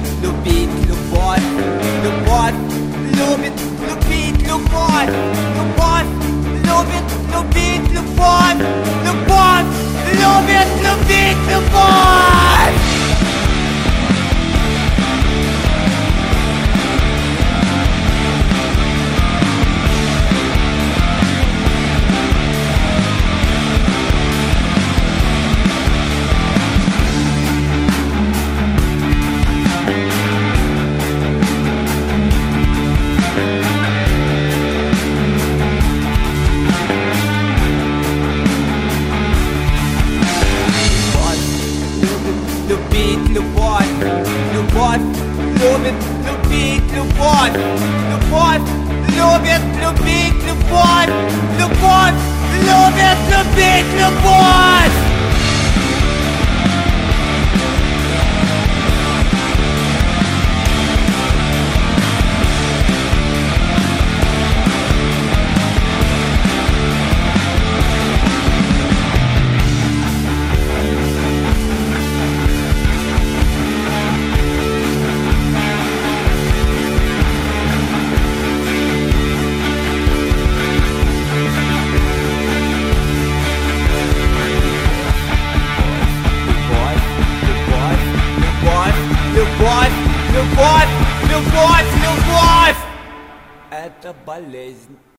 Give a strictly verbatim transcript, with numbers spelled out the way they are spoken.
любить любовь, любовь любит любить любовь, любовь любит любить любовь, любовь любит любить любовь. Любить любовь, любовь любит любить любовь, любовь любит любить любовь, любовь любит любить любовь. Любовь, любовь, любовь, любовь — это болезнь.